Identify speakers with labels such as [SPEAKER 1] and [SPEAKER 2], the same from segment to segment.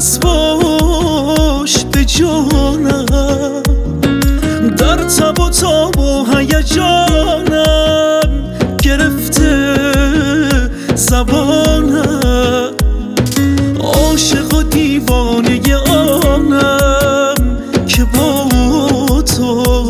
[SPEAKER 1] هست پشت جانم، در تب و تاب و هیجانم گرفته زبانم، عاشق و دیوانه آنم که با تو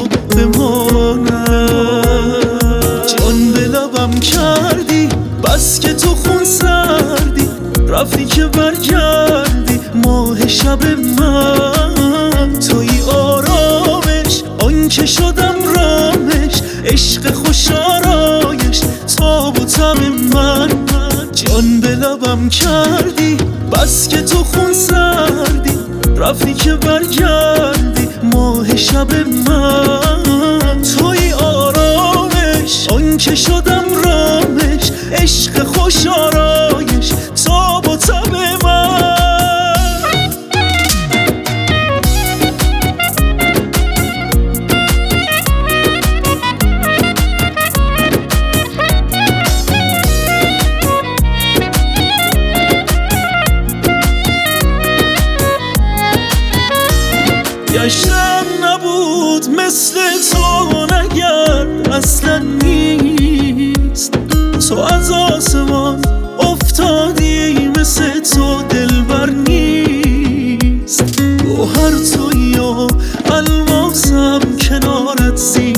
[SPEAKER 1] بمانم. جان به لبم کردی بس که تو خون سردی، رفتی که برگردی ماه شب من. توی آرامش آن که شدم رامش، عشق خوش آرایش تاب و تب من. جان به لبم کردی بس که تو خون سردی، رفتی که برگردی ماه شب من. توی آرامش آن که شدم رامش، عشق خوش آرایش تاب و تب من. گشتم نبود مثل تو نگرد اصلا نیست، تو از آسمان افتادی مثل تو دلبر نیست. گوهر تویی و الماسم کنارت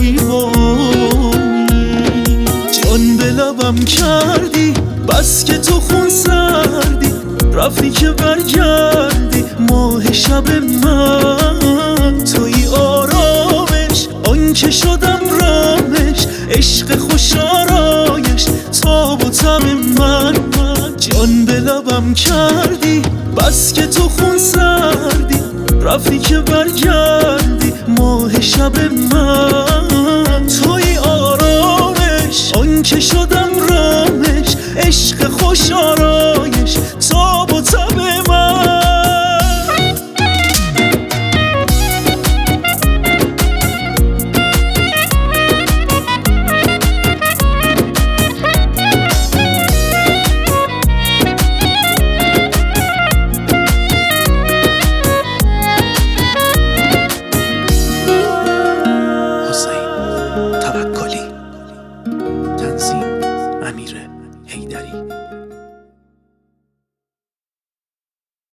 [SPEAKER 1] زیبایی. جان به لبم کردی بس که تو خون سردی، رفتی که برگردی ماه شب من. توی آرامش آن که شدم رامش، عشق خوش آرایش تاب و تب من. جان به لبم کردی بس که تو خون سردی، رفتی که برگردی ماه شب من. توی آرامش آن که شدم رامش، عشق خوش آرایش